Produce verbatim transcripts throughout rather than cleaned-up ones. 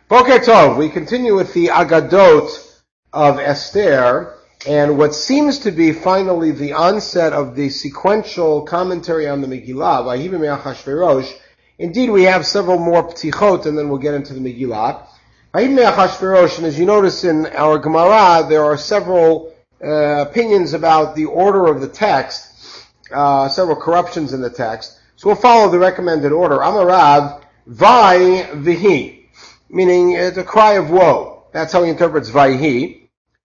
Boker Tov, we continue with the Agadot of Esther, and what seems to be finally the onset of the sequential commentary on the Megillah, Vayhi Me'achashverosh. Indeed, we have several more ptichot, and then we'll get into the Megillah. Vayhi Me'achashverosh, and as you notice in our Gemara, there are several uh, opinions about the order of the text, uh, several corruptions in the text. So we'll follow the recommended order. Amarav, Vai Vihi. Meaning it's a cry of woe. That's how he interprets Vayhi.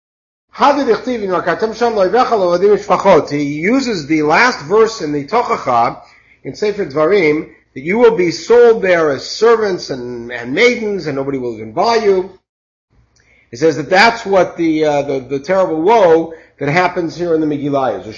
He uses the last verse in the Tochacha, in Sefer Dvarim, that you will be sold there as servants and, and maidens, and nobody will even buy you. He says that that's what the, uh, the, the terrible woe that happens here in the Megillah is.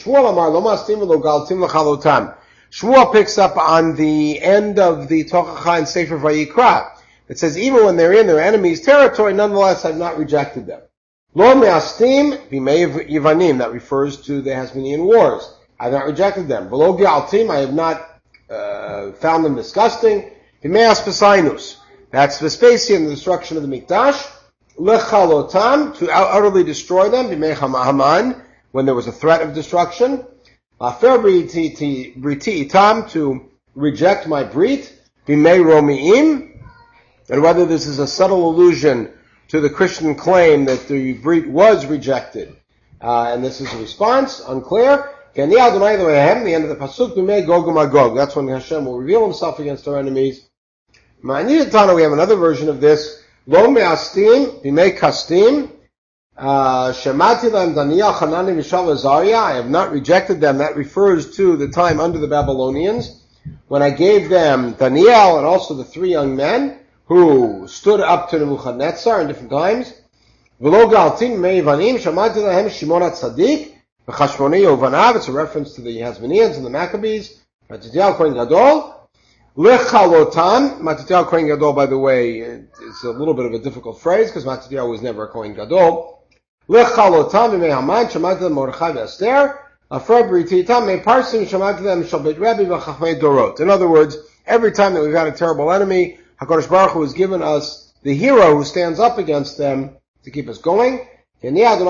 Shmuel picks up on the end of the Tochacha in Sefer Vayikra. It says, even when they're in their enemy's territory, nonetheless, I've not rejected them. Lo me'astim b'mei Yivanim, that refers to the Hasmonean Wars. I've not rejected them. V'lo ge'altim, I have not uh, found them disgusting. B'mei aspesainus, that's Vespasian, the destruction of the Mikdash. Lechalotam, to utterly destroy them. B'mei Haman, when there was a threat of destruction. Afer briti itam, to reject my brit. B'mei romi'im, and whether this is a subtle allusion to the Christian claim that the Brit was rejected. Uh, and this is a response, unclear. The end of the Pasuk, Gog Magog. That's when Hashem will reveal himself against our enemies. We have another version of this. Lo me'astim, b'mei kastim. Shemati lam Daniel, Hanani, Mishael, Azariah. I have not rejected them. That refers to the time under the Babylonians, when I gave them Daniel and also the three young men who stood up to Nebuchadnezzar in different times. V'lo galtim me'ivanim, shamati lahem Shimon HaTzadik, v'chashmoni uvanav, it's a reference to the Hasmoneans and the Maccabees. Matityahu Kohen Gadol. Lechalotam, Matityahu Kohen Gadol, by the way, it's a little bit of a difficult phrase, because Matityahu was never a Kohen Gadol. Lechalotam b'mei Haman, shamati lahem Mordechai v'Esther, afar brititam me'parsim, shamati lahem Shalbeit Rebbe v'chachmei Dorot. In other words, every time that we've had a terrible enemy, HaKadosh Baruch Hu has given us the hero who stands up against them to keep us going. This is a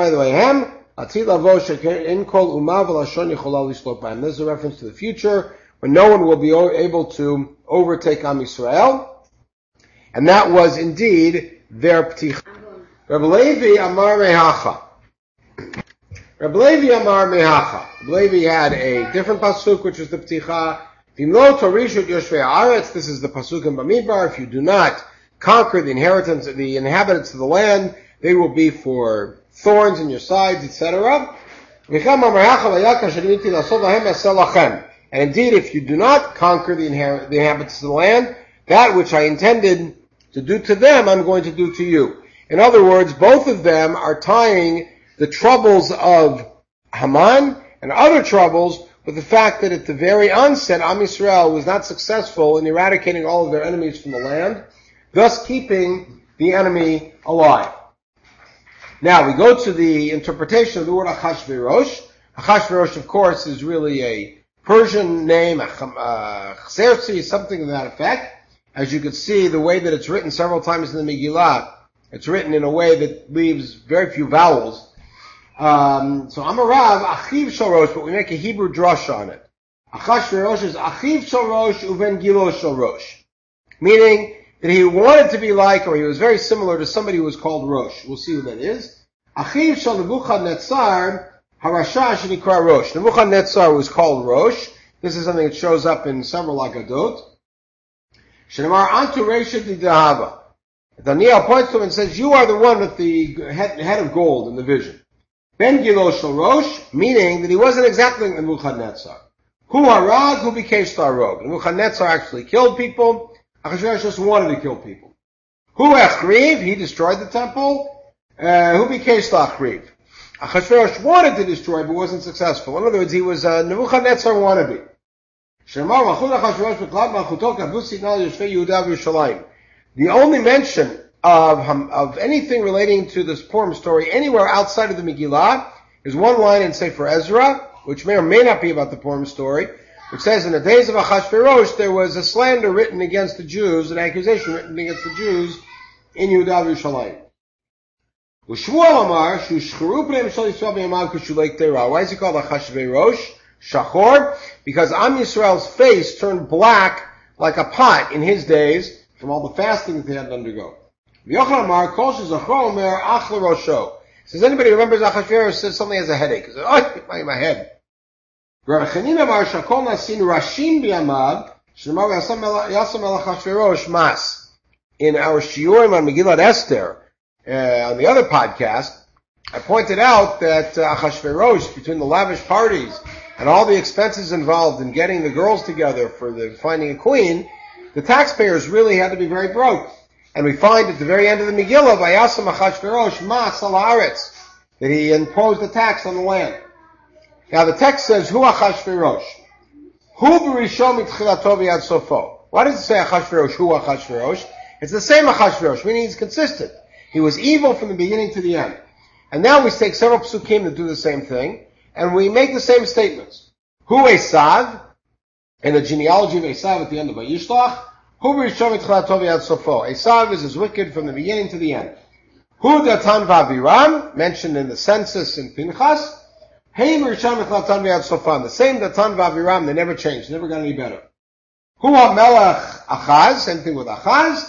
reference to the future, when no one will be able to overtake Am Yisrael. And that was indeed their pticha. Rabbi Levi Amar Mehacha. Rabbi Levi Amar Mehacha. Rabbi Levi had a different pasuk, which is the pticha. This is the pasuk in Bamidbar. If you do not conquer the inheritance of the inhabitants of the land, they will be for thorns in your sides, et cetera. And indeed, if you do not conquer the, inher- the inhabitants of the land, that which I intended to do to them, I'm going to do to you. In other words, both of them are tying the troubles of Haman and other troubles with the fact that at the very onset, Am Yisrael was not successful in eradicating all of their enemies from the land, thus keeping the enemy alive. Now, we go to the interpretation of the word Achashverosh. Achashverosh, of course, is really a Persian name, uh, Xerxes, something to that effect. As you can see, the way that it's written several times in the Megillah, it's written in a way that leaves very few vowels. Um, so Amarav, Achiv Shorosh, but we make a Hebrew drasha on it. Achashverosh is Achiv Shorosh uven Gilo Shorosh. Meaning that he wanted to be like, or he was very similar to somebody who was called Rosh. We'll see who that is. Achiv Shal Nebuchadnezzar, Harasha Shenikra Rosh. Nebuchadnezzar was called Rosh. This is something that shows up in several Agadot. Shenamar Antu Reshet Lidahava. Daniel points to him and says, you are the one with the head, head of gold in the vision. Ben Gilo Shal Rosh, meaning that he wasn't exactly Nebuchadnezzar. Hu Harag, who became Star Rogue. Nebuchadnezzar actually killed people. Achashverosh just wanted to kill people. Hu Echriv, he destroyed the temple. Uh, who became Star Achriv? Achashverosh wanted to destroy, but wasn't successful. In other words, he was a Nebuchadnezzar wannabe. Shemar Malchut Achashverosh B'Klad Malchuto Kavusi Nal Yoshvei Yehuda V'Yerushalayim. The only mention of of anything relating to this Purim story anywhere outside of the Megillah is one line in Sefer Ezra, which may or may not be about the Purim story, which says in the days of Achashverosh there was a slander written against the Jews, an accusation written against the Jews in Yehuda Yerushalayim. Ushmuel Amar, Shushcheru Bnei Yisrael Yisrael B'yamav K'shulek Teira. Why is he called Achashverosh? Shachor? Because Am Yisrael's face turned black like a pot in his days from all the fasting that they had to undergo. V'yochel Amar, Kol Shezachor Omer Ach L'Rosho. Says anybody remembers Achashverosh says something has a headache. He says, oh, my, my head. Rav Chanina Amar, Shakol Nasin Rashim B'yamav, Shemar Yasam El Achashverosh Mas. In our Shiurim on Megillat Esther, Uh, on the other podcast, I pointed out that uh, Achashverosh, between the lavish parties and all the expenses involved in getting the girls together for the finding a queen, the taxpayers really had to be very broke. And we find at the very end of the Megillah, Vayasam Achashverosh mas al haaretz, that he imposed a tax on the land. Now the text says, Hu Achashverosh. Hu b'rishon mitchilato v'yad sofo. Why does it say Achashverosh, Hu Achashverosh? It's the same Achashverosh, meaning he's consistent. He was evil from the beginning to the end. And now we take several psukim that do the same thing, and we make the same statements. Hu Esav, in the genealogy of Esav at the end of Vayishlach, Hu b'rishon mitchilato v'yad sofo. Esav is as wicked from the beginning to the end. Hu Datan v'Aviram, mentioned in the census in Pinchas, Hey b'rishon mitchilato v'yad sofo. The same Datan v'Aviram, they never changed, they never got any better. Hu HaMelech Achaz, same thing with Achaz.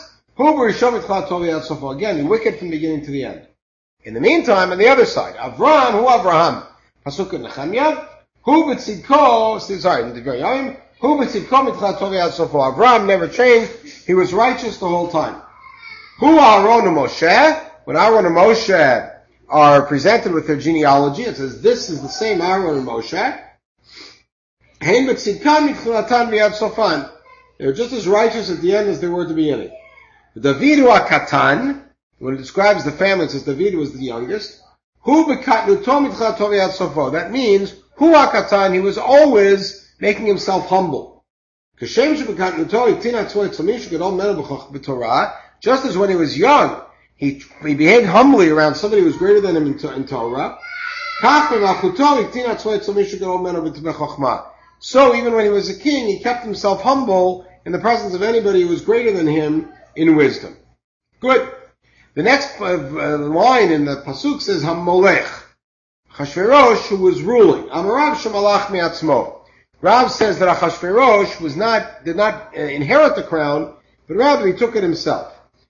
Again, you're wicked from the beginning to the end. In the meantime, on the other side, Avram, who Avraham? Pasuk in Nehemiah, who b'tzidko, sorry, in the very Yom, who b'tzidko mitchilat tov v'yad sofo. Avram never changed. He was righteous the whole time. Who Aaron and Moshe? When Aaron and Moshe are presented with their genealogy, it says, this is the same Aaron and Moshe. Hein b'tzidkan mitchilatan v'yad sofan. They're just as righteous at the end as they were at the beginning. David hu Katan, when it describes the family, it says David was the youngest. Hu b'katnuto mitchilato v'yad sofo. That means, hu Katan, he was always making himself humble. Kashem sheb'katnuto itin atzmo etzami shegedol menu b'torah. Just as when he was young, he, he behaved humbly around somebody who was greater than him in, in Torah. Kach b'malchuto itin atzmo etzami shegedol menu b'chochmah. So even when he was a king, he kept himself humble in the presence of anybody who was greater than him in wisdom. Good. The next uh, line in the pasuk says Hamolech, Achashverosh, who was ruling. Amarav shemalach miatzmo. Rav says that Achashverosh was not did not uh, inherit the crown, but rather he took it himself.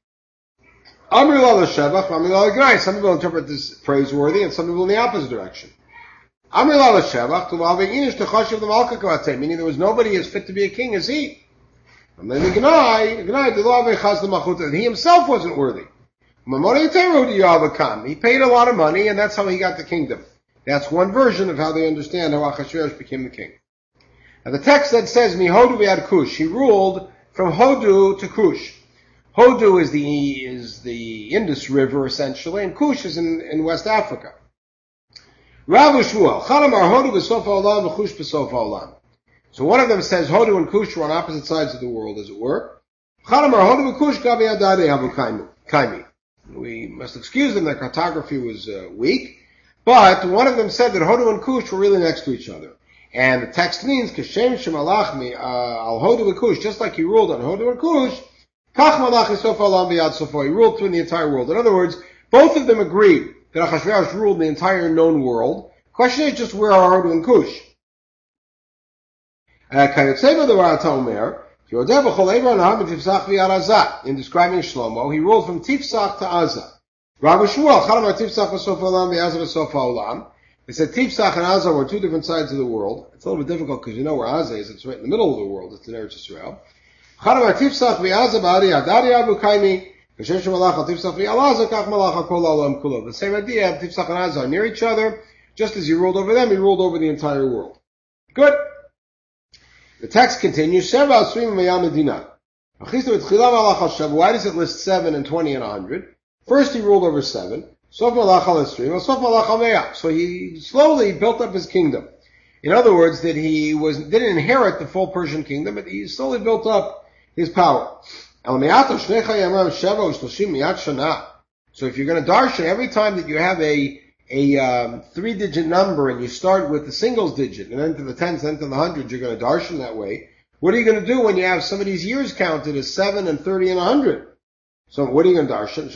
Amri la l'shevach, amri la l'gnai. Some people interpret this praiseworthy, and some people in the opposite direction. Amri la l'shevach, to l'avei inish techashiv the malka kavate, meaning there was nobody as fit to be a king as he. And then the Gnai, Gnai, he himself wasn't worthy. He paid a lot of money, and that's how he got the kingdom. That's one version of how they understand how Achashverosh became the king. Now the text that says, Mihodu v'ad Kush, he ruled from Hodu to Kush. Hodu is the, is the Indus River, essentially, and Kush is in, in West Africa. Rav Shmuel, Chalamar Hodu v'sof ha'olam v'Kush v'sof ha'olam. So one of them says Hodu and Kush were on opposite sides of the world, as it were. We must excuse them, their cartography was uh, weak. But one of them said that Hodu and Kush were really next to each other. And the text means, Kashem shemalach al Hodu and Kush, just like he ruled on Hodu and Kush, Kach malach isof alam b'yad sofo, he ruled through the entire world. In other words, both of them agreed that Achashverosh ruled the entire known world. The question is just where are Hodu and Kush? In describing Shlomo, he ruled from Tifsach to Azza. Rabbi Shmuel, Chalamar Tifsach v'sof ha'olam v'Azza v'sof ha'olam. They said Tifsach and Azza were two different sides of the world. It's a little bit difficult because you know where Azza is. It's right in the middle of the world. It's in Eretz Yisrael. Chalamar Tifsach v'Azza b'ari adari abu kaimi. V'shem shemalach al Tifsach v'al Azza kach malach al kol ha'olam kulo. The same idea, Tifsach and Azza are near each other. Just as he ruled over them, he ruled over the entire world. Good. The text continues, Why does it list seven and twenty and a hundred? First he ruled over seven. So he slowly built up his kingdom. In other words, that he was didn't inherit the full Persian kingdom, but he slowly built up his power. So if you're going to darshan, every time that you have a a um, three-digit number and you start with the singles digit and then to the tens, then to the hundreds, you're going to darshan that way. What are you going to do when you have some of these years counted as seven and thirty and a hundred? So what are you going to darshan?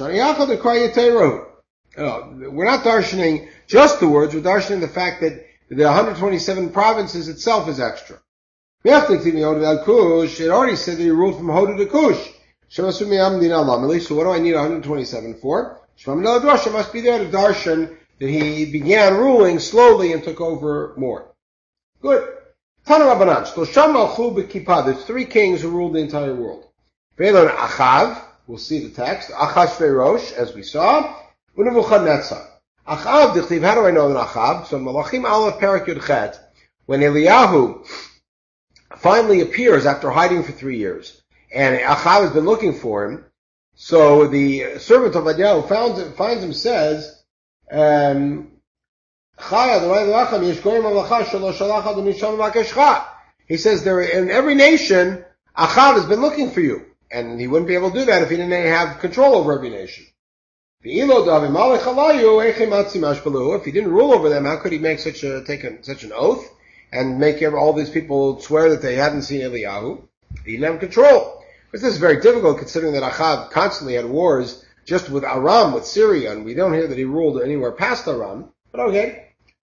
Oh, we're not darshaning just the words, we're darshaning the fact that the one hundred twenty-seven provinces itself is extra. It already said that he ruled from Hodu to Kush. So what do I need one hundred twenty-seven for? Must be there to darshan that he began ruling slowly and took over more. Good. Tana Rabbanan. There's three kings who ruled the entire world. Achav, we'll see the text. Achashverosh, as we saw. Nebuchadnezzar. Achav, Dichtiv, how do I know that Achav? So Malachim Aleph Perak Yud Chet, when Eliyahu finally appears after hiding for three years, and Achav has been looking for him, so the servant of Eliyahu finds him, finds him says, um, he says, there in every nation, Achav has been looking for you. And he wouldn't be able to do that if he didn't have control over every nation. If he didn't rule over them, how could he make such a, take a, such an oath and make all these people swear that they hadn't seen Eliyahu? He didn't have control. Because this is very difficult considering that Achav constantly had wars just with Aram, with Syria, and we don't hear that he ruled anywhere past Aram. But okay.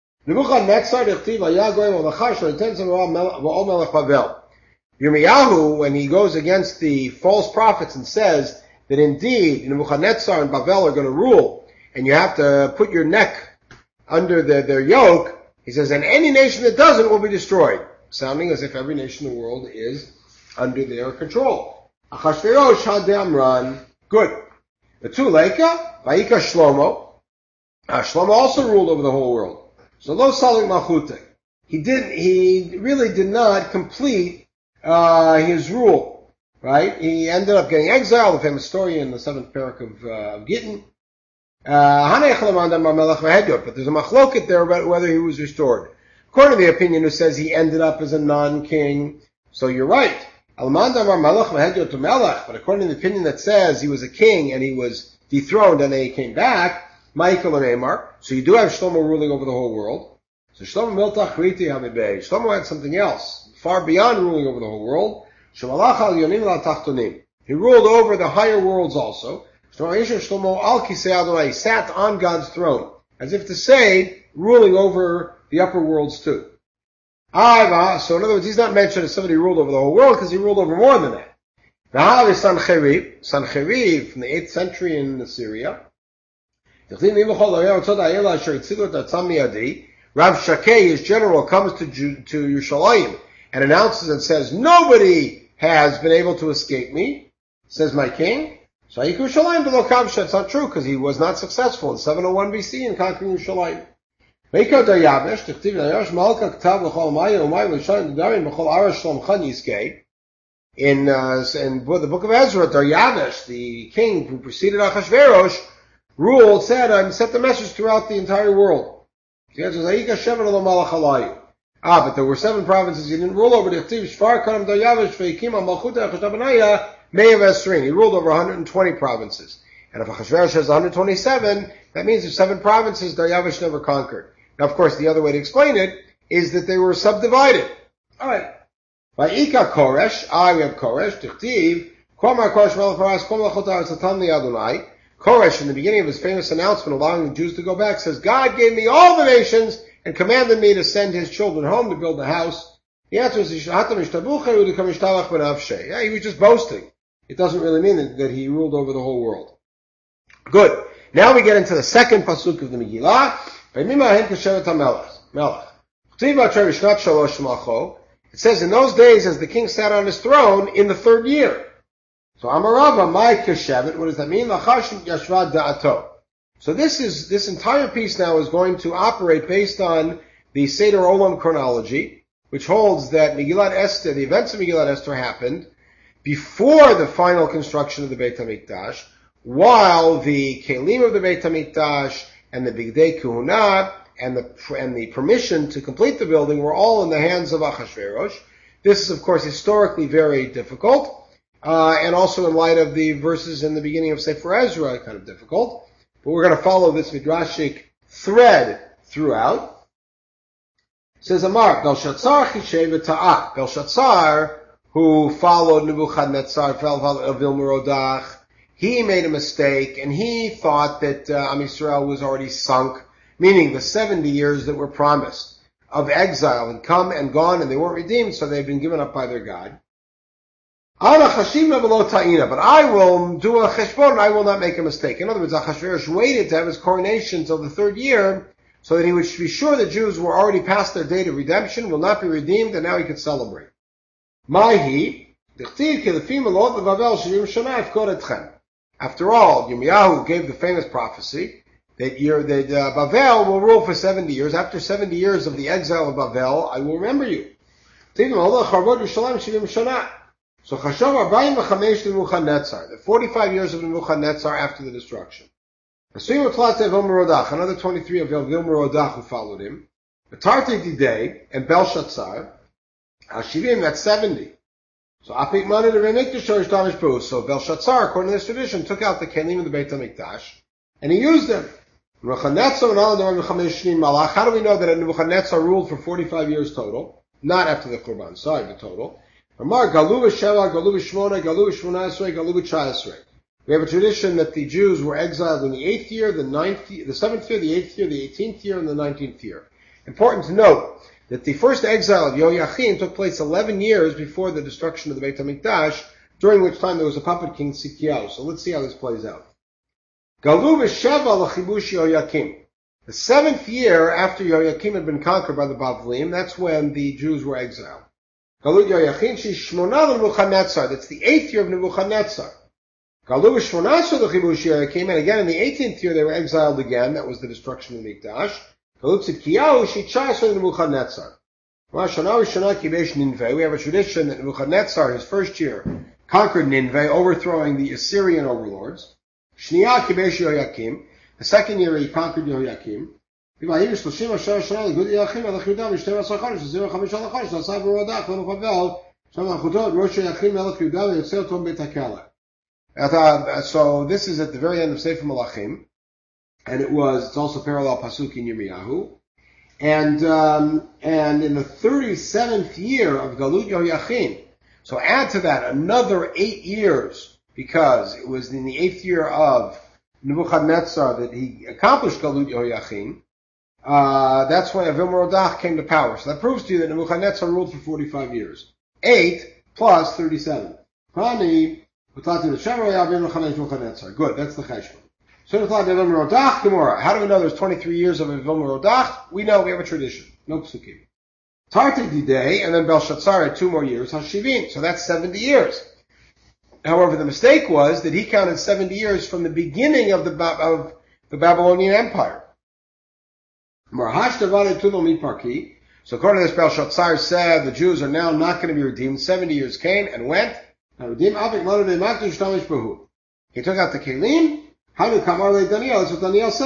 Yirmiyahu, when he goes against the false prophets and says that indeed Nebuchadnezzar and Bavel are going to rule, and you have to put your neck under the, their yoke, he says, and any nation that doesn't will be destroyed. Sounding as if every nation in the world is under their control. Achashverosh Hadamran. Good. The two Leika, Vaika Shlomo. Uh, Shlomo also ruled over the whole world. So lo salik malchute. He did, he really did not complete Uh, his rule, right? He ended up getting exiled. The famous story in the seventh parak of, uh, of Gittin. Uh, but there's a machloket there about whether he was restored. According to the opinion who says he ended up as a non-king, so you're right. But according to the opinion that says he was a king and he was dethroned and then he came back, so you do have Shlomo ruling over the whole world. So Shlomo Miltach Riti Hamibay. Shlomo had something else, far beyond ruling over the whole world. He ruled over the higher worlds also. He sat on God's throne, as if to say, ruling over the upper worlds too. So in other words, he's not mentioned as somebody who ruled over the whole world, because he ruled over more than that. Sancherib, Sancherib from the eighth century in Syria. Rav Shakeh, his general, comes to, to Yerushalayim and announces and says, nobody has been able to escape me, says my king. So Yerushalayim below Kabsha. It's not true, because he was not successful in seven oh one B C in conquering Yerushalayim. In, uh, in the book of Ezra, Daryavesh, the king who preceded Achashverosh, ruled, said, and sent the message throughout the entire world. Ah, but there were seven provinces he didn't rule over. He ruled over one hundred twenty provinces. And if Achashverosh has one hundred twenty-seven, that means there's seven provinces Daryavesh never conquered. Now, of course, the other way to explain it is that they were subdivided. Alright. By Ika Koresh, I, we have Koresh, Tichtiv, Komar Koresh Melech Paras, Kom Lachotar Satan Li Adonai. Koresh, in the beginning of his famous announcement allowing the Jews to go back, says, God gave me all the nations and commanded me to send his children home to build a house. The answer is, yeah, he was just boasting. It doesn't really mean that, that he ruled over the whole world. Good. Now we get into the second pasuk of the Megillah. It says, in those days, as the king sat on his throne, in the third year. So Amarava, my keshevet, what does that mean? So this is, this entire piece now is going to operate based on the Seder Olam chronology, which holds that Megillat Esther, the events of Megillat Esther happened before the final construction of the Beit HaMikdash, while the Kelim of the Beit HaMikdash and the Bigdei Kuhuna and the, and the permission to complete the building were all in the hands of Achashverosh. This is, of course, historically very difficult. Uh, and also in light of the verses in the beginning of Sefer Ezra, kind of difficult. But we're going to follow this midrashic thread throughout. It says Amar, Belshazzar Chishev Ta'ah. Belshazzar, who followed Nebuchadnezzar, followed Avil Merodach, he made a mistake, and he thought that uh, Am Yisrael was already sunk, meaning the seventy years that were promised of exile had come and gone, and they weren't redeemed, so they've been given up by their God. But I will do a cheshbon, and I will not make a mistake. In other words, Achashverosh waited to have his coronation until the third year, so that he would be sure the Jews were already past their date of redemption, will not be redeemed, and now he could celebrate. Mahi, after all, Yirmiyahu gave the famous prophecy that, year, that uh, Bavel will rule for seventy years. After seventy years of the exile of Bavel, I will remember you. So Chashav Arbaim v'chamesh Nebuchadnezzar, the forty-five years of Nebuchadnezzar after the destruction. Another twenty-three of Vilmerodach who followed him. Tarte Didei and Belshazzar, Hashivim, that's seventy. So Apik Mani the Remikdash Shorish Damish Pu. So Belshazzar, according to this tradition, took out the kelim of the Beit HaMikdash and he used them. How do we know that Nebuchadnezzar ruled for forty-five years total? Not after the Qurban, sorry, the total. We have a tradition that the Jews were exiled in the eighth year, the ninth year, the seventh year, the eighth year, the eighteenth year, and the nineteenth year. Important to note that the first exile of Yoyachin took place eleven years before the destruction of the Beit HaMikdash, during which time there was a puppet king Tzidkiyahu. So let's see how this plays out. Galu v'sheva l'chibush Yoyakim. The seventh year after Yoyakim had been conquered by the Bavlim, that's when the Jews were exiled. Galut Yoyachin shishmona l'Nebuchadnezzar. That's the eighth year of Nebuchadnezzar. Galu v'shmonasher l'chibush Yoyakim, and again in the eighteenth year they were exiled again. That was the destruction of the Mikdash. Galut Tzidkiyahu shitchasher Nebuchadnezzar. We have a tradition that Nebuchadnezzar, his first year, conquered Nineveh, overthrowing the Assyrian overlords. Shniya kibesh Yoyakim. The second year he conquered Yoyakim. And uh, so this is at the very end of Sefer Malachim, and it was, it's also parallel pasuk in Yirmiyahu. And, um, and in the thirty-seventh year of Galut Yoyachin, so add to that another eight years, because it was in the eighth year of Nebuchadnezzar that he accomplished Galut Yoyachin. Uh, that's when Vilmerodach came to power. So that proves to you that Nebuchadnezzar ruled for forty-five years. Eight plus thirty-seven. Good, that's the cheshbon. So how do we know there's twenty-three years of Vilmerodach? We know, we have a tradition. No psukim. Tarte Didei, and then Belshazzar had two more years, Hashivim. So that's seventy years. However, the mistake was that he counted seventy years from the beginning of the, of the Babylonian Empire. So according to this, Belshazzar said the Jews are now not going to be redeemed. seventy years came and went. He took out the kelim. How do Kamar le Daniel? That's what Daniel said.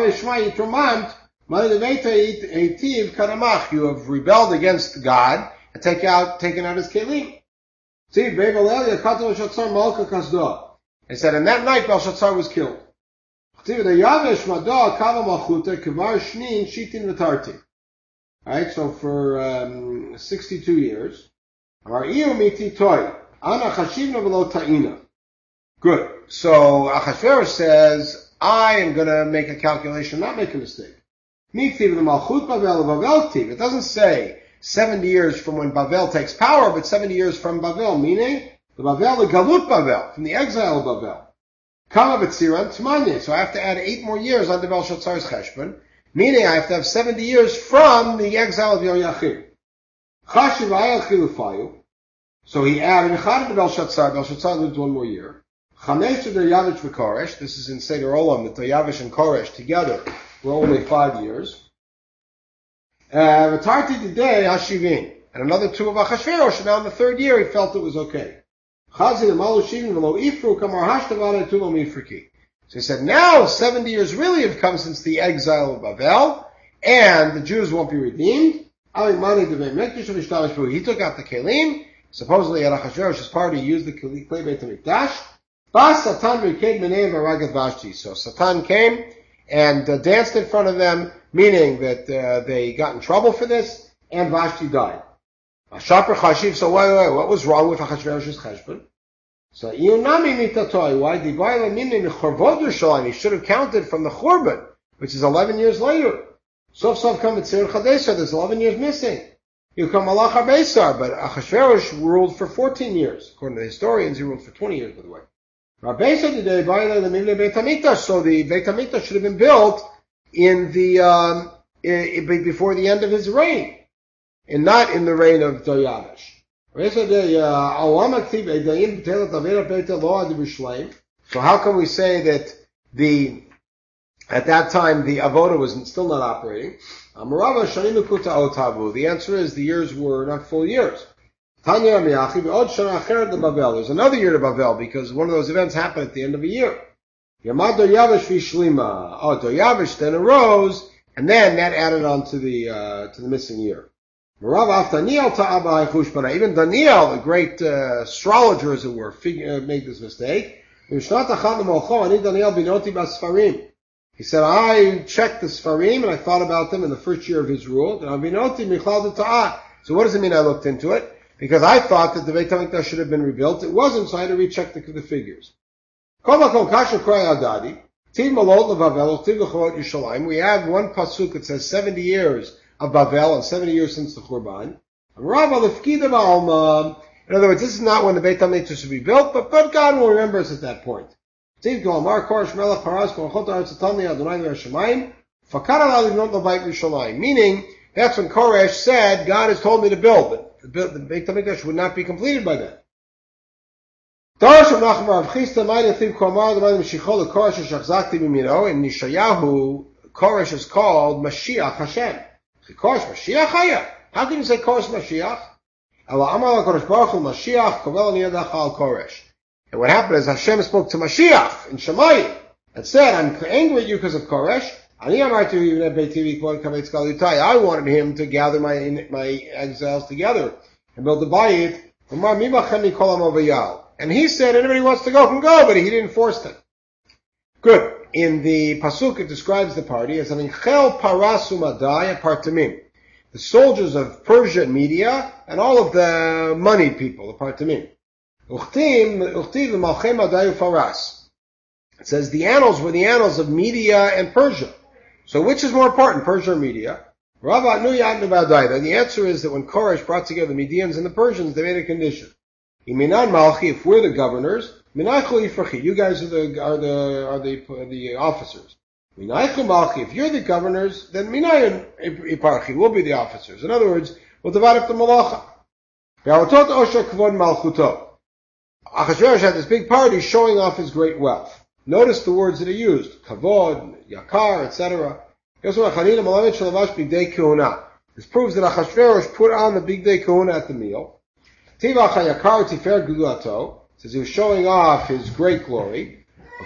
You have rebelled against God and take out, taken out his kelim. He said, and that night Belshazzar was killed. Alright, so for um, sixty-two years. Good. So Achashverosh says, I am going to make a calculation, not make a mistake. It doesn't say seventy years from when Bavel takes power, but seventy years from Bavel, meaning the Bavel, the Galut Bavel, from the exile of Bavel. So I have to add eight more years on the Belshazzar's cheshbon, meaning I have to have seventy years from the exile of Yoyachim. So he added Echad to Belshazzar. Belshazzar lived one more year. Chamesh to Daryavish v'Koresh. This is in Seder Olam that Daryavish and Koresh together were only five years. V'tarti Didei Hashivin. And another two of Achashverosh. Now in the third year he felt it was okay. So he said, now seventy years really have come since the exile of Bavel, and the Jews won't be redeemed. He took out the kelim. Supposedly at Achashverosh's party he used the Klei Beit HaMikdash. So Satan came and uh, danced in front of them, meaning that uh, they got in trouble for this, and Vashti died. So wait, wait, what was wrong with Achashverosh's cheshbon? So, Iyunami mitatoi, why? Dibayla minin chorvot Yerushalayim. He should have counted from the Churban, which is eleven years later. Sof sof come at Tzir Chadesha, there's eleven years missing. You come Malach HaBeisar, but Achashverosh ruled for fourteen years. According to the historians, he ruled for twenty years, by the way. Rabbeisa today, Bayla the Mimle Beit HaMikdash, so the Beit HaMikdash should have been built in the, um, in, in, before the end of his reign, and not in the reign of Daryavish. So how can we say that the at that time the avoda was still not operating? The answer is the years were not full years. There's another year to Bavel because one of those events happened at the end of a year. Yamad Daryavish Vishlima. Oh, Daryavish then arose, and then that added on to the uh, to the missing year. Even Daniel, the great uh, astrologer, as it were, fig- uh, made this mistake. He said, I checked the Sfarim and I thought about them in the first year of his rule. So what does it mean I looked into it? Because I thought that the Beit HaMikdash should have been rebuilt. It wasn't, so I had to recheck the, the figures. We have one pasuk that says seventy years of Bavel and seventy years since the Churban. In other words, this is not when the Beit HaMikdash should be built, but, but God will remember us at that point. Meaning, that's when Koresh said, God has told me to build, but the, the Beit HaMikdash would not be completed by then. In Nishayahu, Koresh is called Mashiach Hashem. Koresh Mashiach Haya. How can you say Koresh Mashiach? And what happened is Hashem spoke to Mashiach in Shemayim and said, I'm angry at you because of Koresh. I wanted him to gather my my exiles together and build the bayit. And he said, anybody who wants to go can go, but he didn't force them. Good. In the pasuk, it describes the party as an inchel parasu madai partamim, the soldiers of Persia and Media, and all of the moneyed people, the partamim. It says the annals were the annals of Media and Persia. So which is more important, Persia or Media? The answer is that when Koresh brought together the Medians and the Persians, they made a condition. If we're the governors, you guys are the are the are the the officers. If you're the governors, then minayin iparchi, we'll be the officers. In other words, we'll divide up the malacha. Achashverosh had this big party showing off his great wealth. Notice the words that he used: kavod, yakar, et cetera. This proves that Achashverosh put on the big day kahuna at the meal. Says he was showing off his great glory.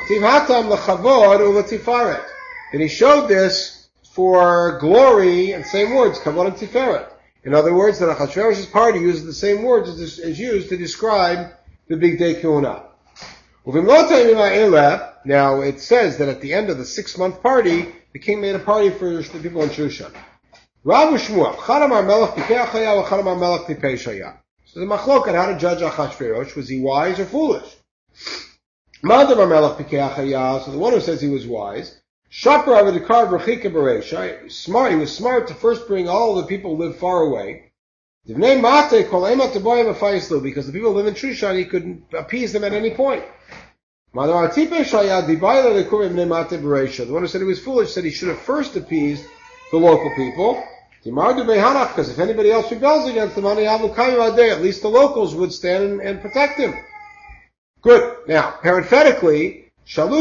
And he showed this for glory and same words, kavod and tiferet. In other words, that Achashverosh's party uses the same words as, as used to describe the big day kahuna. Now it says that at the end of the six month party, the king made a party for the people in Shushan. Rabu Shmuel, Chadamar Melech Pikeachaya, Chadamar Melech Pipeshaya. So the machlok on how to judge Achashverosh, was he wise or foolish? Madamar Melech Pikeachaya, so the one who says he was wise, Shapar Avidikar Brachika Beresha, smart, he was smart to first bring all the people who live far away. Divnei Mate Kol Emat Teboyim Afaislu, because the people who live in Shushan, he could appease them at any point. The one who said he was foolish said he should have first appeased the local people. Because if anybody else rebels against him, at least the locals would stand and, and protect him. Good. Now, parenthetically, why were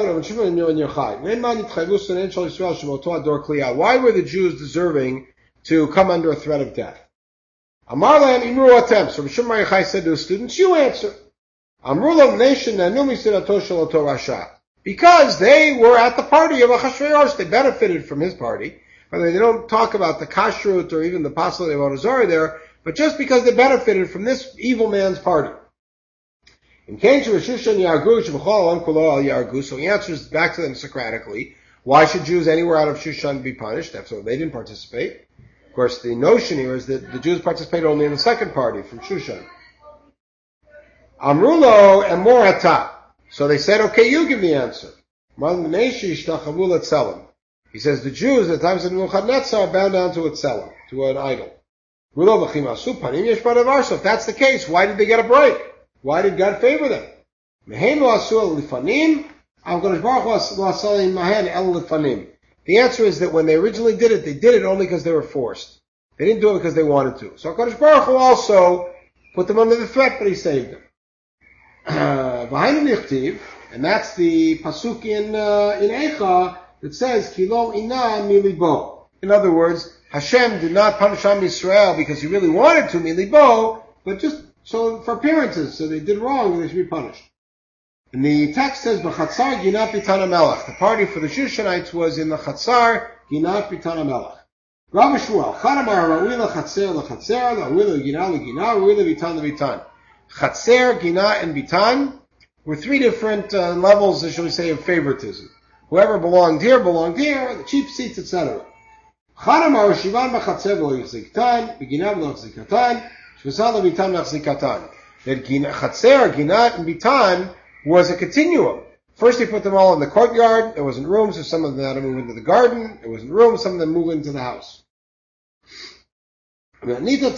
the Jews deserving to come under a threat of death? So Rishon Bar said to his students, you answer. Because they were at the party of Achashverosh, they benefited from his party. By the way, they don't talk about the kashrut or even the possibility of Avodah Zarah there, but just because they benefited from this evil man's party. So he answers back to them Socratically, why should Jews anywhere out of Shushan be punished? That's why they didn't participate. Of course, the notion here is that the Jews participated only in the second party from Shushan. Amrulo and Morata. So they said, okay, you give the answer. He says the Jews at the times of Nebuchadnezzar are bound down to a tzelem, to an idol. So if that's the case, why did they get a break? Why did God favor them? The answer is that when they originally did it, they did it only because they were forced. They didn't do it because they wanted to. So HaKadosh Baruch Hu also put them under the threat, but He saved them. And that's the pasuk in uh, in Eicha that says Kilo ina milibo. In other words, Hashem did not punish Am Yisrael because He really wanted to milibo, but just so for appearances, so they did wrong and they should be punished. And the text says B'chatzar Ginat Bitan HaMelech. The party for the Shushanites was in the Chatzar Ginat Bitan HaMelech. Rav Shmuel Chanamar Ra'ui LaChatzer LaChatzer Ra'ui LaGina LaGina Ra'ui LaBitan LaBitan. Chatzer, Gina, and Bitan were three different uh, levels, shall we say, of favoritism. Whoever belonged here belonged here, the cheap seats, et cetera. Chanamar Shivan b'chatzer v'lo yichzikatan, b'gina v'lo yichzikatan, shvesad l'bitan v'yichzikatan. That Chatzer, Gina, and Bitan was a continuum. First, He put them all in the courtyard. There wasn't room, so some of them had to move into the garden. There wasn't room, some of them moved into the house. Another version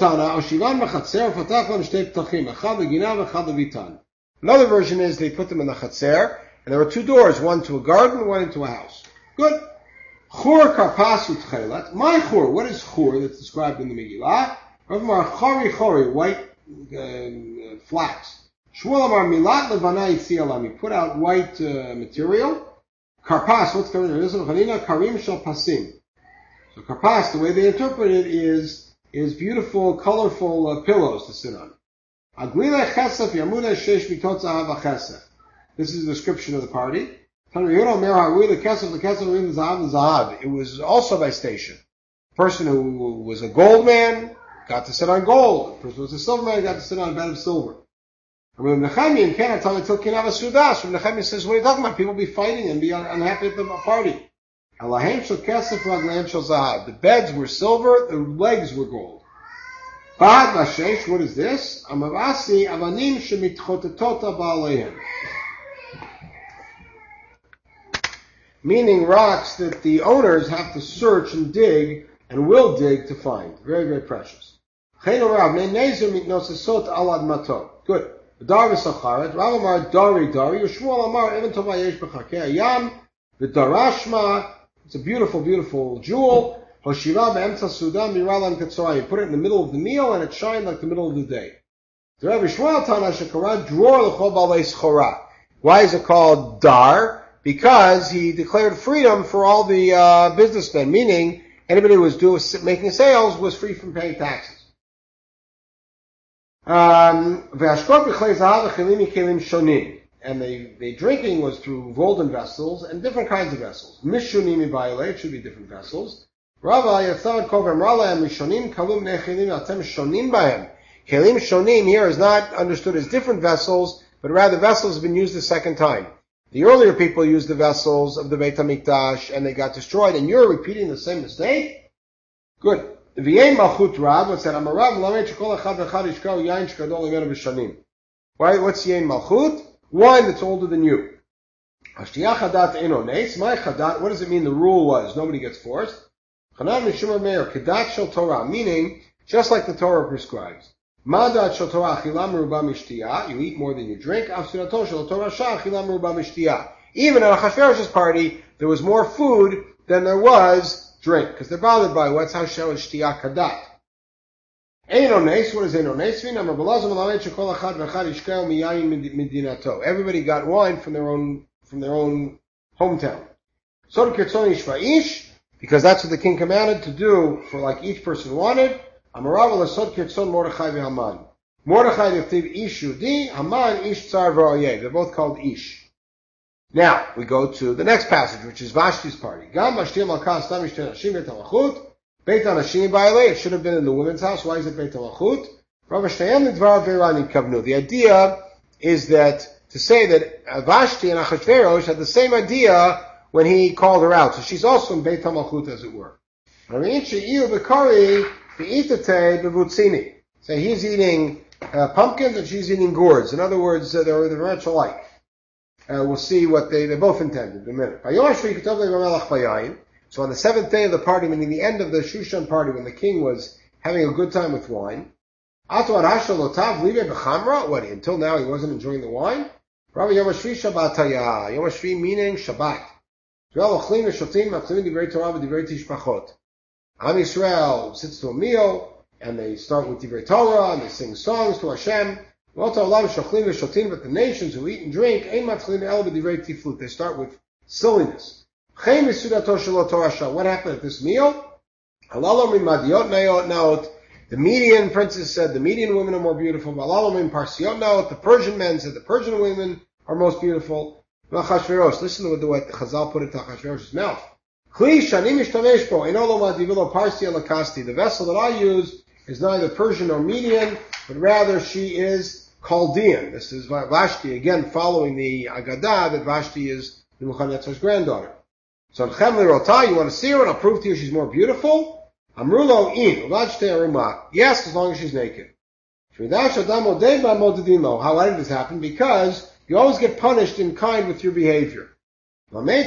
is they put them in the Chatzer, and there were two doors, one to a garden, one into a house. Good. Chur karpas utchelet. My chur, what is chur that's described in the Megillah? Amar chori chori, white uh, flax. Shmuel amar milat levana yitzialam. He put out white uh, material. Karpas, what's coming there? Karim shel pasim. So karpas, the way they interpret it is is beautiful, colorful uh, pillows to sit on. This is a description of the party. It was also by station. The person who was a gold man got to sit on gold. The person who was a silver man got to sit on a bed of silver. Nechemiah says, what are you talking about? People be fighting and be unhappy at the party. The beds were silver, the legs were gold. What is this? Meaning rocks that the owners have to search and dig and will dig to find. Very, very precious. Good. Dar v'sacharet. Rav amar dari dari. Yishmuel amar even tova yesh b'chakei hayam. V'darashma. It's a beautiful, beautiful jewel. Hoshira be'emtza sudan miralam ketzorah. You put it in the middle of the meal and it shined like the middle of the day. The Rav Yishmuel Tana shekara dror l'chol balei schora. Why is it called dar? Because he declared freedom for all the uh, businessmen, meaning anybody who was doing making sales was free from paying taxes. Um, and the, the drinking was through golden vessels and different kinds of vessels. Mishunim ibayale, it should be different vessels. Rava yatzad kovem rala and mishonim kalum nechilim atem shonim bahem. Kelim shonim here is not understood as different vessels, but rather vessels have been used a second time. The earlier people used the vessels of the Beit HaMikdash and they got destroyed, and you're repeating the same mistake? Good. V'yein malchut Rav, what said, Amarav, lamed shekol echad v'echad yishkau yain shkadol imenu b'shanim. Why, what's yein malchut? Wine that's older than you. Hashtiyah chadat eno nes. My chadat, what does it mean the rule was? Nobody gets forced. Chanan mishumar meir, kadat shel Torah, meaning, just like the Torah prescribes. Madat shel Torah achilam meruba mishtiyah, you eat more than you drink. Afsirato shel Torah shah achilam meruba mishtiyah. Even at Achashverosh's party, there was more food than there was drink, because they're bothered by what's how shel shtiyah kadat. Einones, what is einones? Everybody got wine from their own from their own hometown. So because that's what the king commanded to do for like each person wanted. Amarav l'sod kirtzon Mordechai v'Haman. Mordechai d'chtiv ish Yehudi, Haman ish tsar v'oyeh. They're both called ish. Now, we go to the next passage, which is Vashti's party. Gam Vashti Malka Stam Ishte Nashim Beit HaMalchut. Beit HaNashim Ba'alei. It should have been in the women's house. Why is it Beit HaMalchut? Rav Shtayam Nidvar Ve'rani Kavnu. The idea is that, to say that Vashti and Achashverosh had the same idea when he called her out. So she's also in Beit HaMalchut, as it were. So he's eating uh, pumpkins and she's eating gourds. In other words, uh, they're, they're very much alike. Uh, we'll see what they, they both intended in a minute. So on the seventh day of the party, meaning the end of the Shushan party, when the king was having a good time with wine, what, until now he wasn't enjoying the wine? Rabbi Yom HaShvi Shabbataya. Yom HaShvi meaning Shabbat. Am Yisrael sits to a meal, and they start with Divrei Torah, and they sing songs to Hashem. But the nations who eat and drink, they start with silliness. What happened at this meal? The Median princes said the Median women are more beautiful. The Persian men said the Persian women are most beautiful. Listen to what the Chazal put into Achashverosh's mouth. The vessel that I use is neither Persian nor Median, but rather she is Chaldean. This is Vashti, again following the Agadah that Vashti is Nebuchadnezzar's granddaughter. So you want to see her and I'll prove to you she's more beautiful? Amrulo in, yes, as long as she's naked. How did this happen? Because you always get punished in kind with your behavior. So it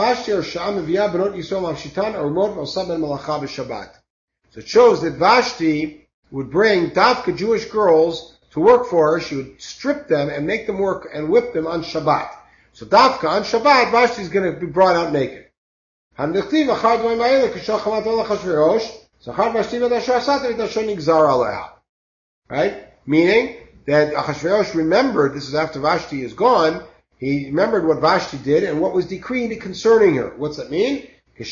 shows that Vashti would bring Dafka Jewish girls to work for her. She would strip them and make them work and whip them on Shabbat. So Dafka on Shabbat, Vashti is going to be brought out naked. Right? Meaning that Achashverosh remembered, this is after Vashti is gone, he remembered what Vashti did and what was decreed concerning her. What's that mean?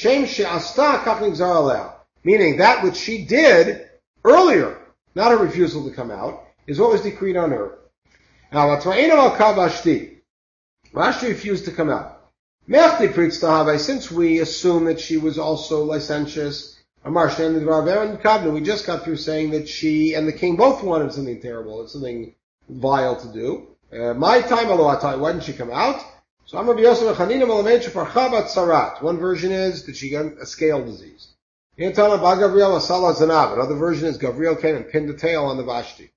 Meaning that which she did earlier, not her refusal to come out, is what was decreed on her. Now, Vashti refused to come out. Since we assume that she was also licentious, we just got through saying that she and the king both wanted something terrible, something vile to do. Uh, my time, why didn't she come out? So I'm Rabbi Yosef Chanina Malamed Shefarchabat Sarat. One version is that she got a scale disease. Another version is Gabriel came and pinned the tail on the Vashti.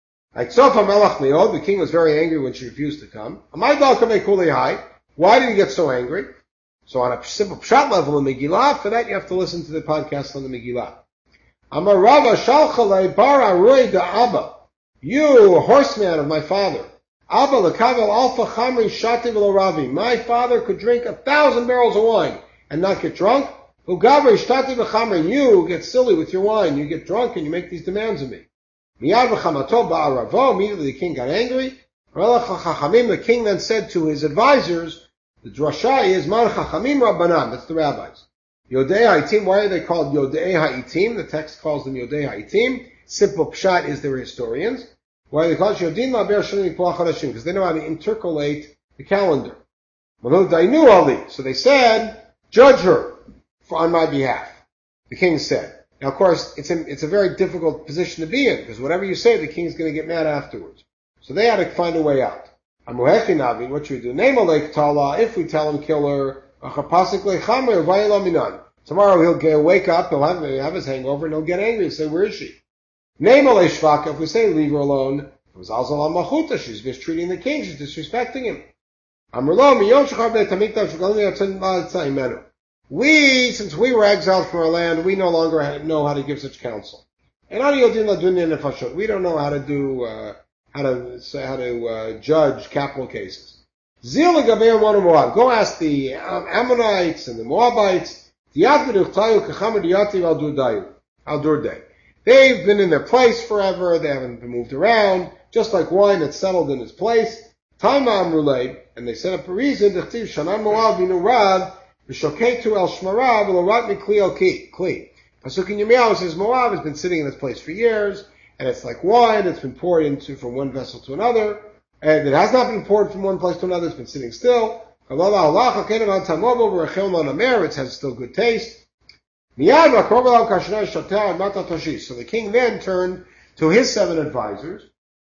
The king was very angry when she refused to come. Why did he get so angry? So on a simple pshat level in Megillah, for that you have to listen to the podcast on the Megillah. Amar Rava Shalchalei Bar Aroi da Abba. You, horseman of my father. Abba lekavel alfa chamri shati v'lo ravi. My father could drink a thousand barrels of wine and not get drunk. Ugavri shtati v'chamri. You get silly with your wine. You get drunk and you make these demands of me. Miyad v'chamato ba'aravo. Immediately the king got angry. The king then said to his advisors, the drasha is Man Chachamim Rabbanan. That's the rabbis. Yodei Ha'itim. Why are they called Yodei Ha'itim? The text calls them Yodei Ha'itim. Simple pshat is they're historians. Why are they called Yodin La'ber Shanim Kol HaChodashim? Because they know how to intercalate the calendar. They knew all these, so they said, "Judge her for, on my behalf." The king said. Now, of course, it's a, it's a very difficult position to be in because whatever you say, the king's going to get mad afterwards. So they had to find a way out. What should we do? Name a lake Tala. If we tell him kill her, tomorrow he'll get, wake up, he'll have, he'll have his hangover, and he'll get angry and say, "Where is she?" Name a Shvaka. If we say leave her alone, it was Alzal Machuta. She's mistreating the king. She's disrespecting him. We, since we were exiled from our land, we no longer know how to give such counsel. We don't know how to do. Uh, how to say, how to uh, judge capital cases. Zil Gabeir Monu Moab. Go ask the um, Ammonites and the Moabites. They've been in their place forever. They haven't been moved around. Just like wine that's settled in its place. Taima Amrulay, and they set up a reason. Shanan Moab v'nu Rav v'shoketu el Shmarav v'lorat mikli el kli. Pasuk in Yirmiyahu says Moab has been sitting in this place for years. And it's like wine that's been poured into from one vessel to another, and it has not been poured from one place to another, it's been sitting still. It has still good taste. So the king then turned to his seven advisors.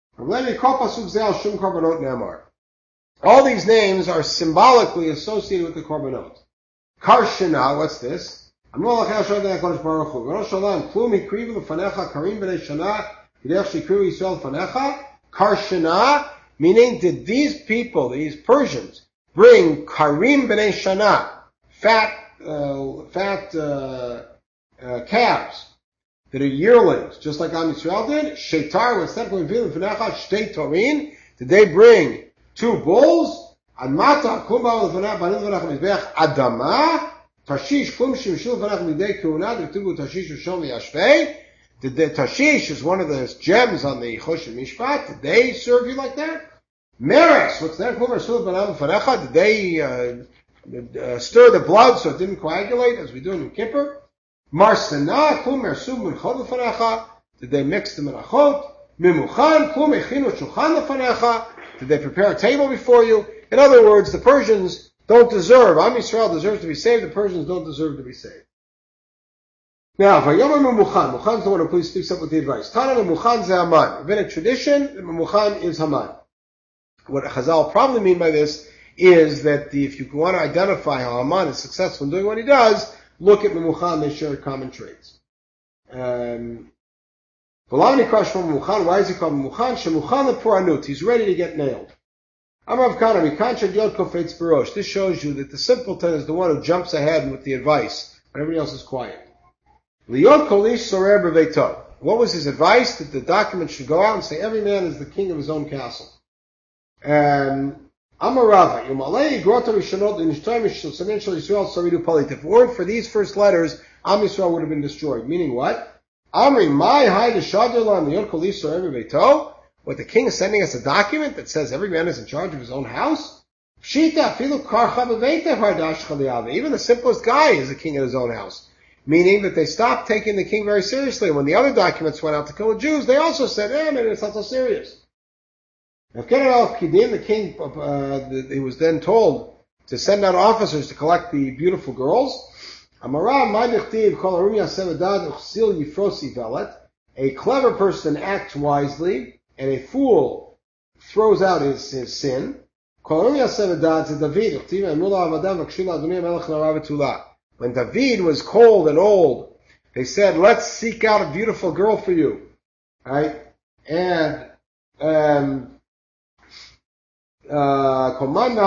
All these names are symbolically associated with the korbanot. Karshana, what's this? Karshana, meaning did these people, these Persians, bring Karim b'nei Shana, fat, uh, fat uh, uh, calves that are yearlings, just like Am Yisrael did? Sheitar, instead of going v'necha shtei torin, did they bring two bulls? Admata, kumba v'necha banim v'necha mizbeach adama, Tashish kum shimshul v'necha midei kuhuna, d'ktubu Tashish u'shom v'yashvei. Did the Tashish is one of the gems on the Chosh Mishpat? Did they serve you like that? Meres, what's that? Did they uh, uh, stir the blood so it didn't coagulate as we do in Kippur? Marsana, kum mersub minchot l'fanecha. Did they mix the menachot? Mimuchan, kum echinu shulchan l'fanecha. Did they prepare a table before you? In other words, the Persians don't deserve. Am Yisrael deserves to be saved. The Persians don't deserve to be saved. Now, Vayomer Memuchan. Muchan is the one who please speaks up with the advice. Tana Memuchan ze Haman. Rabbinic tradition, Memuchan is Haman. What Chazal probably mean by this is that the, if you want to identify how Haman is successful in doing what he does, look at Memuchan. They share common traits. Um, why is he called Memuchan? Shemuchan leporanut. He's ready to get nailed. Amrav Kana, Mikancha Yod Kofetz Barosh. This shows you that the simpleton is the one who jumps ahead with the advice, but everybody else is quiet. Liot Kolish Sorer B'Veito. What was his advice? That the document should go out and say every man is the king of his own castle. Um, Amarava, Yumalei Grota Rishonot Inishtaim Samin Shal Yisrael Saridu Palit. If it weren't for these first letters, Am Yisrael would have been destroyed. Meaning what? Amri Mai Hai Deshadurlan Liot Kolish Sorer B'Veito. What, the king is sending us a document that says every man is in charge of his own house? Shita Filu Karcha B'Veito Hardash Chaliyav. Even the simplest guy is a king in his own house. Meaning that they stopped taking the king very seriously. When the other documents went out to kill the Jews, they also said, eh, maybe it's not so serious. The king, uh, he was then told to send out officers to collect the beautiful girls. A clever person acts wisely, and a fool throws out his, his sin. When David was cold and old, they said, let's seek out a beautiful girl for you. Right? And, um, uh,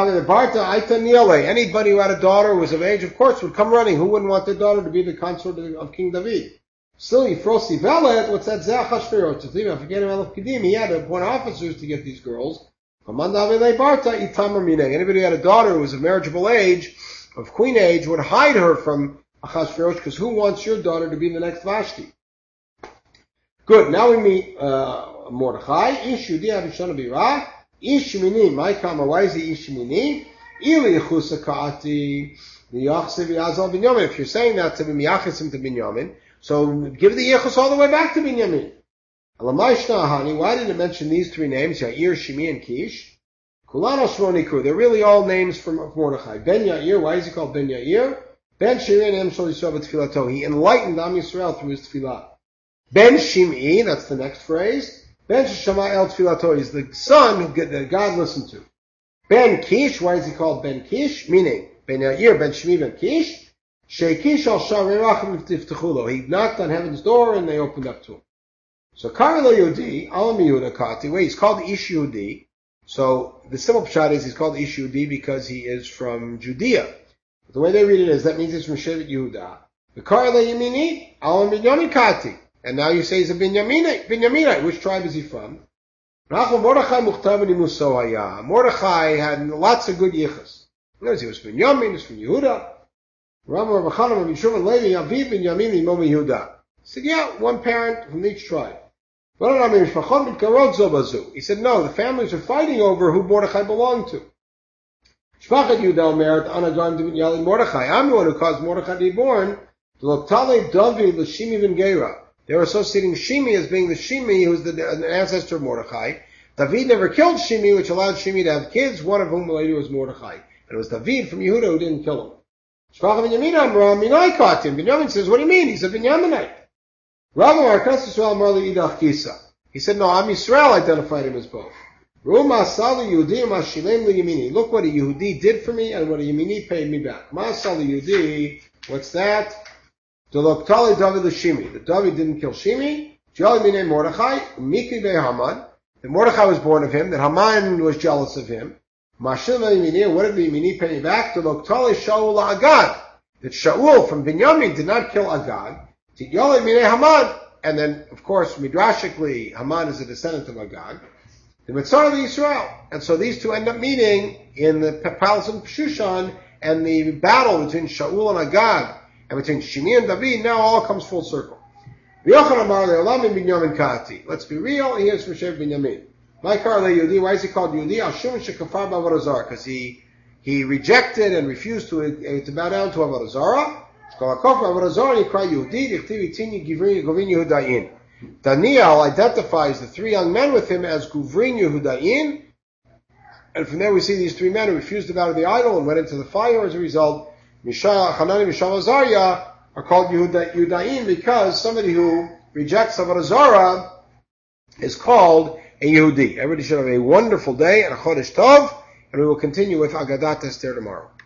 anybody who had a daughter who was of age, of course, would come running. Who wouldn't want their daughter to be the consort of King David? Still, Yifrosi Velet, what's that? Zachashverosh. He had to appoint officers to get these girls. Anybody who had a daughter who was of marriageable age, of queen age, would hide her from Achashverosh, because who wants your daughter to be the next Vashti? Good. Now we meet uh, Mordechai. Ish Yudi Abishana Birah. Ish Mini. My kama. Why is he Ish Mini? Ili Yechusa Ka'ati. Miyachsev Yazal Binyamin. If you're saying that to be Miyachesim to Binyamin, so give the Yechus all the way back to Binyamin. Alamayshna Ahani. Why did it mention these three names? Yair, Shimi, and Kish. Kulano Shmoniku, they're really all names from Mordechai. Ben Yair, why is he called Ben Yair? Ben Shirin Em Shol Yisrael B'Tfilato. He enlightened Am Yisrael through his Tfilah. Ben Shim'i, that's the next phrase. Ben Shema El Tfilato, he's the son who that God listened to. Ben Kish, why is he called Ben Kish? Meaning, Ben Yair, Ben Shimi, Ben Kish. Sheikish Al Sharei Tiftechulo. He knocked on heaven's door and they opened up to him. So Karelo Yudi, Alam Yehuda Kati, wait, he's called Ish Yehudi. So the simple pshat is he's called Ish Yehudi because he is from Judea. But the way they read it is that means he's from Shevet Yehuda. The Karelo Yemini, Alam Binyamin Kati. And now you say he's a Binyaminite. Binyaminite. Which tribe is he from? Mordechai Mordechai had lots of good yichus. He was from Binyamin, he was from Yehuda. He said, yeah, one parent from each tribe. He said, no, the families are fighting over who Mordechai belonged to. I'm the one who caused Mordechai to be born. They were associating Shimi as being the Shimi who was the, the ancestor of Mordechai. David never killed Shimi, which allowed Shimi to have kids, one of whom later was Mordechai. And it was David from Yehuda who didn't kill him. Binyamin says, what do you mean? He's a Binyaminite. He said, no, Am Yisrael identified him as both. Look what a Yehudi did for me and what a Yemini paid me back. Ma'asal Yehudi, what's that? The David Shimi. The David didn't kill Shimi. Jali Mine Mordechai, Mikri Be Haman. That Mordechai was born of him, that Haman was jealous of him. Mashil Mini, what did the Mini pay back? To Loktali Shaul Agag. That Shaul from Binyamin did not kill Agag. Jali Mine Haman. And then, of course, midrashically, Haman is a descendant of Agag. The Mitzvah of Israel. And so these two end up meeting in the palace of Shushan, and the battle between Shaul and Agag, and between Shimi and David, now all comes full circle. Let's be real, he is Moshe Binyamin. Why is he called Yehudi? Because he, he rejected and refused to, uh, to bow down to Avodah Zarah. Daniel identifies the three young men with him as Guvrin Yehudayin, and from there we see these three men who refused to bow to the idol and went into the fire. As a result, Mishael, Hanani, Mishael, Azariah are called Yehudayin because somebody who rejects Avodah Zarah is called a Yehudi. Everybody should have a wonderful day and a Chodesh Tov, and we will continue with Agadat Esther tomorrow.